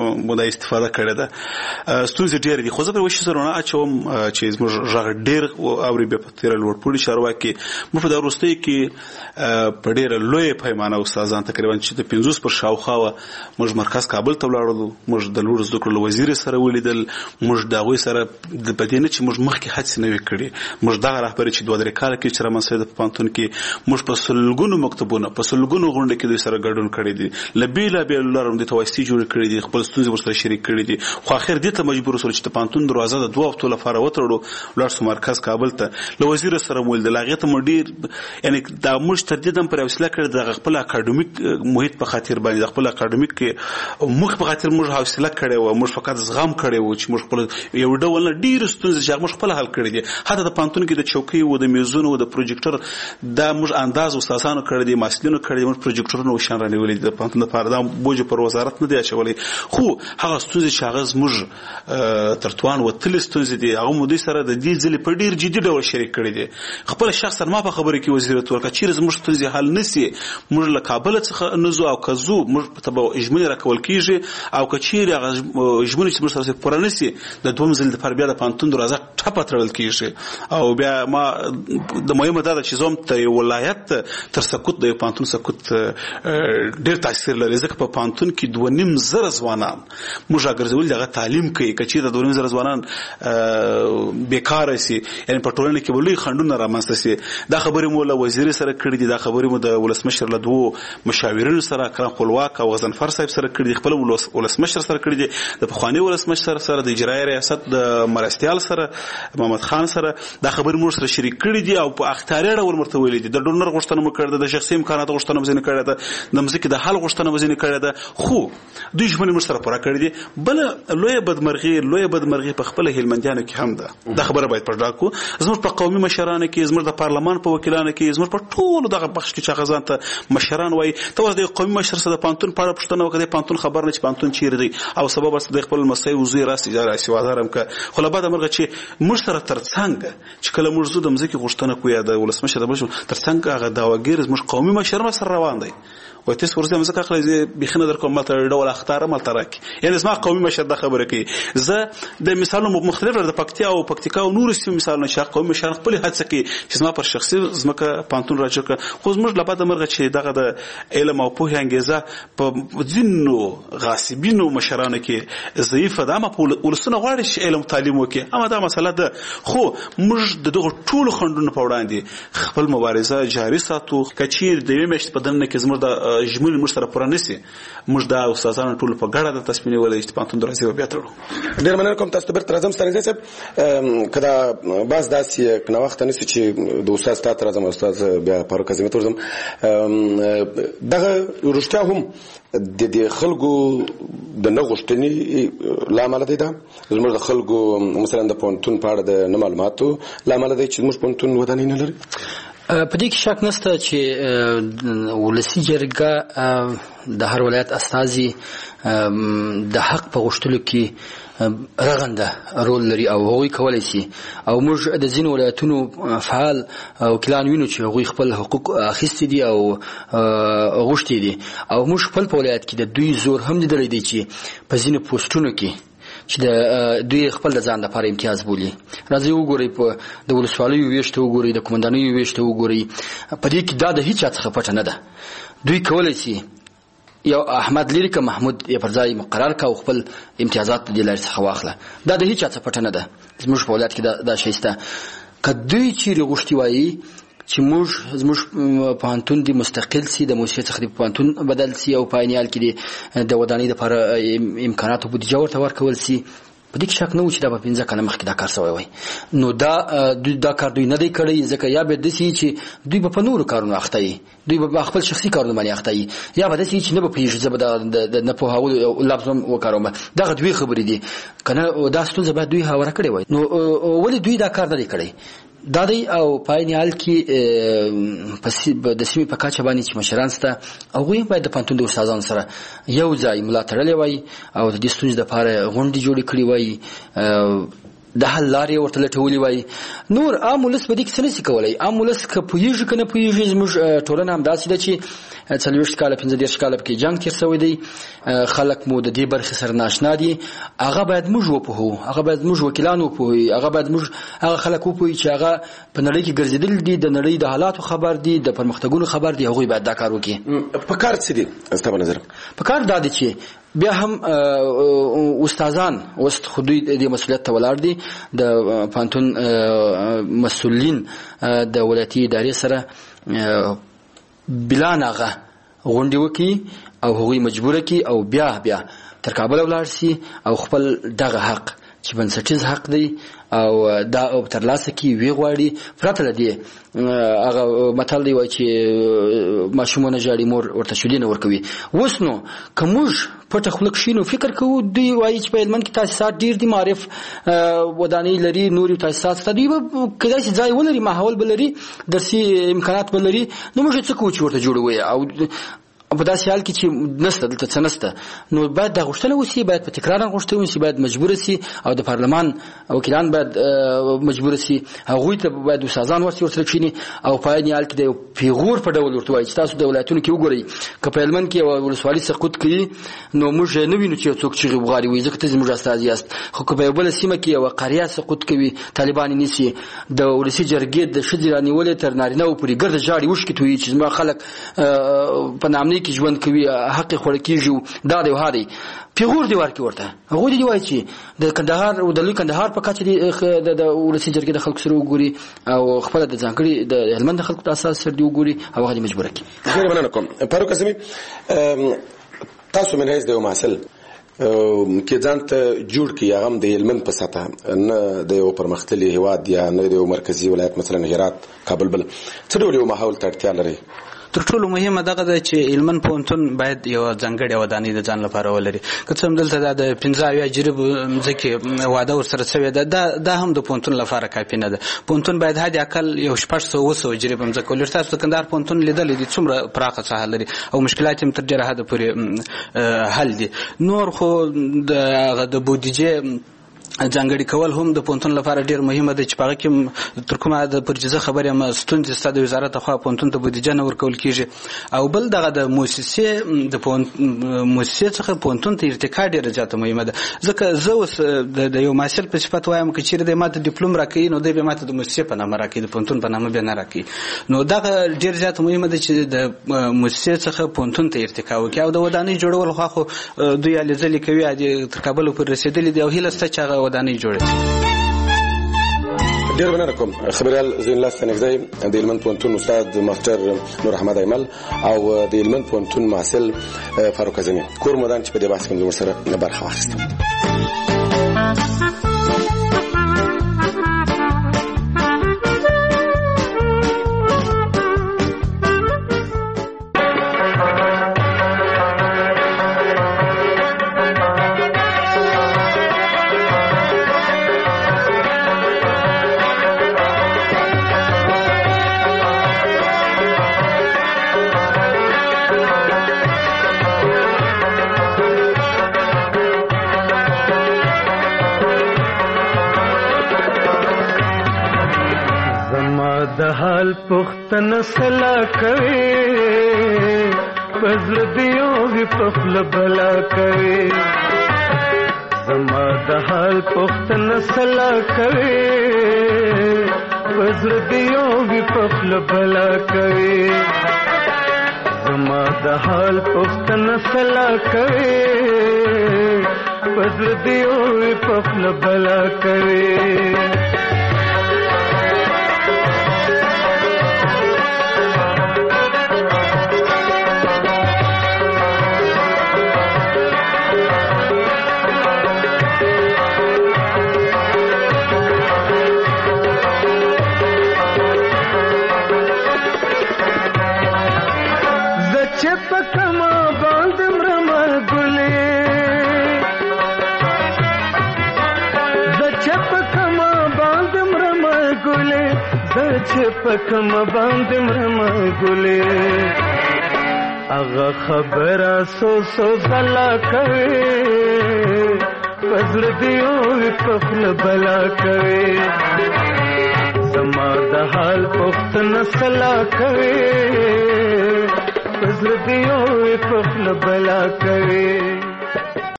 مو د استفاده کړې ده. ستونزې ډېرې دي خو زه پر وشي سره نه اچوم چې زموږ غږ ډېر اوري بیا په تېره لوړپوړي چارواکي موږ په دا وروستیو کې په ډېره لویه پیمانه استادان تقریبا چې د 50 پر شاوخوا موږ مرکز کابل ته ولاړو. موږ د لوړو زده کړو وزیر سره ولیدل. موږ د هغوی سره د بدینه چې موږ مخکې هڅې نه وې کړې. موږ دغه رهبري چې 2-3 کاله کې چې رامنځته د پوهنتون کې موږ په سلګونو مکتبونه په سلګونو غونډې کې دوی سره ګډون کړی دي. له بېلابېلو لارو د تواسطي جوړې کړې دي. خپل ستونزې ورسره شریک کړې دي. خو اخر دې ته مجبور شول چې د پوهنتون دروازه د 2 هفتو لپاره وتړو. ولاړ سو مرکز کابل ته. له وزیر سره مو ولیدل. هغې ته مو ډېر یعنې دا موږ تردید هم پر حوصله کړې د خپل اکاډمیک محیط په خاطر باندې د خپل اکاډمیک موږ په خاطر موږ حوصله کړې وه. موږ فقط زغم کړی و چې موږ خپل یو ډول نه ډېرې ستونزې چې موږ خپله حل کړې دي. حتی د پوهنتون کې د چوکۍ و د میزونو و د پروجیکټر دا موږ انداز استادانو کړی دی محصلینو کړی دی. موږ پروجیکټرونه وشان رانیولي دي د پوهنتون لپاره. دا بوج پر وزارت نه دی اچولی خو هغه ستونزې چې هغه زموږ تر توان وتلې ستونزې دي هغه مو دوی سره د دې ځلې په ډېر جدي ډول شریک کړي دي. خپله شخصا ما په خبرو کې وزیرت ورکړه چیرې زموږ ستونزې حل نه سي موږ له کابل څخه نه ځو او که ځو موږ ته به اجملي راکول کېږي او که چیرې هغه اجملي چې موږ سره پوره نه سي د دوم ځل لپاره بیا د پوهنتون دروازه ټپه تړل کېږي. او بیا ما د مهمه دا ده چې زوم ته یو ولایت تر سقوط د پوهنتون سقوط ډېر تاثیر لري ځکه په پوهنتون کې 2.5 ځوانان موږ راګرځولي دغه تعلیم کوي. که چیرې د 2.5 ځوانان بیکاره سي یعنې په ټولنه کې به لوی خنډونه رامنځته سي. دا خبرې مو له وزیر سره کړي دي. دا خبرې مو د ولسمشر له 2 مشاورینو سره اکرم خپلواک او غضنفر صاحب سره کړي دي. خپل ولسمشر سره کړي دي. د پخواني ولسمشر سره د اجرایي ریاست د مرستیال سره محمد خان سره دا خبرې مو سره شریک کړي دي او په اختیاري ډول ورته ویلي دي. د ډونر غوښتنه مو کړې ده. د شخصي امکاناتو غوښتنه مو ځینې کړې ده. د مځکې د حل غوښتنه مو ځینې کړې ده. خو دوی ژمنې موږ سره پوره کړې دي. بله لویه بدمرغي په خپله هلمندیانو کې هم ده. دا خبره باید په ډاګ کړو. زموږ په قومي مشرانو کې زموږ د پارلمان په وکیلانو کې زموږ په ټولو دغه بخش کې چې هغه ځان ته مشران وایي ته اوس د قومي مشر سره د پوهنتون په اړه پوښتنه وکړه. د پوهنتون خبر نه چې پوهنتون چیرې دی او سبب ورته د خپل لمسی وزوی راستي راسي وزار هم که خو له بعده مرغه چې موږ سره تر څنګ چې کله موږ زو د مځکې غوښتنه کوو یا د ولسمشر د بشو تر څنګ هغه داواګیر زموږ قومي مشر سره روان دی. و تاسو ورته مزه کاخله بخنه در کوم ملته ډول اختاره ملته راکي. یعنی زما قومي مشر د خبره کوي. زه د مثالونو مختلف د پکتیا او نور سیمه مثالونه چې قومي مشر خپل حادثه کې چې زما پر شخصي زمکه پانتون راځي خو زموږ لپاره مرغه چې دغه د علم او پوهه انګیزه په ځینو غاصبینو مشرانو کې ضعیفه ده. ما په ولسونه غواړي چې علم تعلیم وکړي اما دا مسله ده. خو موږ دغه ټول خنډونو په وړاندې خپل مبارزه جاري ساتو. کچیر د یوې میاشتې په دننه کې زموږ د ژمنې موږ سره پوره نشي. موږ دا استادانو ټول په ګډه د تصمیم ولې چې پوهنتون دروازې بیا تړو. ډېر مننه کوم. تاسو ته بیرته راځم ستانګزی صاحب. کله بعض داسې نه وخت نشي چې د استاد ته راځم استاد بیا فاروق اعظمي ته ورځم. دغه رښتیا هم د خلکو د نه غوښتنې لامل دی. دا زموږ د خلکو مثلا د پوهنتون په اړه د نه معلوماتو لامل دی چې زموږ پوهنتون ودانۍ نه لري. په دې کې شک نشته چې ولسي جرګه د هر ولایت استازي د حق په غوښتلو کې رغنده رول لري او هغوی کولی شي او موږ د ځینو ولایتونو فعال وکیلان وینو چې هغوی خپل حقوق اخیستي دي او غوښتي دي او موږ خپل په ولایت کې د دوی زور هم لیدلی دی چې په ځینو پوسټونو کې چې دوی خپل د ځان لپاره امتیاز بولي. راځي وګورئ په د ولسوالیو ویشته وګورئ د قومندانیو ویشته وګورئ. په دې کې دا د هیچ چا څخه پټه نه ده. دوی کولی شي یو احمد لري که محمود یې پر ځای مقرر کا او خپل امتیازات د دې لارې څخه واخله. دا د هیچ چا څخه پټه نه ده. زموږ په ولایت کې دا شی شته. که دوی چیرې غوښتي وایي چې زموږ پوهنتون دی مستقل سي د موسسې څخه د پوهنتون بدل سي او په عین حال کې د ودانۍ لپاره امکانات او بودیجه ورته ورکول سي. په دې کې شک نه و چې دا به 15 کاله مخکې دا کار سوی وای. نو دا کار دوی نه دی کړی ځکه یا به داسې چې دوی به په نورو کارونو اخته وي. دوی به خپل شخصي کارونو باندې اخته وي یا به داسې چې نه به پوهېږي. زه به د نه پوهولو لفظ هم وکاروم. دغه دوی خبرې دي که نه دا ستونزه باید دوی هواره کړې وای. نو ولې دوی دا کار نه دی کړی؟ دا دی او په عین حال کې د سیمې په کچه باندې چې مشران شته هغوی باید د پوهنتون د استادانو سره یو ځای ملا تړلی وای او د دې ستونزې دپاره غونډې جوړې کړې وای د حل لارې ورته لټولې وای. نور عام ولس په دې کې څه نشي کولی. عام ولس که پوهېږي که نه پوهېږي زموږ ټولنه همداسې ده چې 40 کال 15 کال کې جنگ تیر شوی دی خلک مو د دې برخې سره ناشنا دي هغه باید موږ وپوهو هغه باید موږ وکیلان وپوهو هغه باید موږ هغه خلک وپوهي چې هغه په نړۍ کې ګرځېدل دي د نړۍ د حالاتو خبر دي د پرمختګونو خبر دي هغوی باید دا کار وکړي په کار څه دي ستا په نظر په کار دا دي چې بیا هم استادان اوس خو دوی د مسؤلیت ته ولاړ دي د پانتون مسؤلین د ولایتي ادارې سره بلا ناغه غونډې وکړي او هغوی مجبوره کړي او بیا تر کابل ولاړ سي او خپل دغه حق چې بنسټیز حق دی او دا او ترلاسه کی وی غواړي پرته لدی هغه متل دی وای چې ماشومونه جاړي مور ورته شولینه ورکوي وسنو کومج پټه خلک شینو فکر کوو دی وای چې په علم کې تاسیسات ډیر دي معرف ودانی لري نوري تاسیسات تدوی کله چې ځای ولري ماحول بلري درسي امکانات بلري نو موږ څه کوو چې ورته جوړوي او په داسې حال کې چې نسته دلته څه نسته نو باید دا غوښتنه وشي باید په تکرار غوښتنه وشي باید مجبور سي او د پارلمان وکیلان باید مجبور سي هغوی ته باید استادان ورسره کښیني او په عین حال کې د پیغور په ډول ورته وایي چې تاسو د ولایتونو کې وګورئ که په هلمند کې ولسوالي سقوط کړي نو موږ نه وینو چې څوک چغې وغواړي وایي ځکه ته زموږ استازي یاست خو که په یوه بله سیمه کې یوه قریه سقوط کوي طالبان یې نیسي د ولسي جرګې د ښځې رانیولې تر نارینهو پورې ګرده ژاړي اوښکې تویي چې زما خلک په نامنۍ کې ژوند کوي حق خوړل کېږي دا دی هادي پیغور دی ورکې ورته هغوی دی وایي چې د کندهار او د لوی کندهار په کچه د ولسي جرګې د خلکو سره وګوري او خپله د ځانګړي د هلمند د خلکو د اساس سره دی وګوري او هغه دې مجبوره کړي ډېره مننه کوم فاروق اعظمي تاسو من حیث د یو محصل کې ځان ته جوړ کړي هغه هم د هلمند په سطحه نه د یو پرمختللي هېواد یا نه د یو مرکزي ولایت مثلا هرات کابل بل څه ډول یو ماحول ته اړتیا لري تر ټولو مهمه دغه ده چې هلمند پوهنتون باید یو ځانګړې ودانۍ د ځان لپاره ولري که څه هم دلته د 15 جریب ځکه واده ورسره شوی ده دا هم د پوهنتون لپاره کافي نه ده پوهنتون باید حد اقل یو 600 جریب ځکه ولر تاسو د کندهار پوهنتون لیدل دي څومره پراخه ساحه لري او مشکلات هم تر ډیره حد پورې حل دي نور خو د بودیجه ځانګړي کول هم د پوهنتون لپاره ډیر مهمه ده چې په هغه کې تر کومه د پرجزه خبرې هم ستونزې ستا د وزارت خوا پوهنتون ته بودیجه نه ورکول کېږي او بل دغه د مؤسسې څخه پوهنتون ته ارتقا ډیره زیاته مهمه ده ځکه زه اوس د یو محصل په صفت وایم که چیرې د ماته ډیپلوم راکوي نو دی به ماته د مؤسسې په نامه راکوي د پوهنتون په نامه بیا نه راکوي نو دغه ډیر زیاته مهمه ده چې د مؤسسې څخه پوهنتون ته ارتقا وکړي او د ودانۍ جوړول خو دوی هلې ځلې کوي تر کابل پورې رسېدلي دي او هیله شته چې هغه ودانۍ جوړه ډېر مننه کوم خبريال زین الله ستنګزی د هلمند پوهنتون استاد ماستر نور احمد ایمل او د هلمند پوهنتون محصل فاروق اعظمي کور مدان چې په دې بحث کې موږ سره برخه واخیسته د حال پختن سلا کوي پزړ دیو وی پخل بلا کوي زما د حال پختن سلا کوي پزړ دیو وی پخل بلا کوي زما د حال پختن سلا کوي پزړ دیو وی پخل بلا کوي پکما باند مرما ګلې زچ پکما باند مرما ګلې زچ پکما باند مرما ګلې اغه خبره سو زلا کوي پزړ دیو پخل بلا کوي زما د حال پختن سلا کوي پزر دیو پخل بلا کوي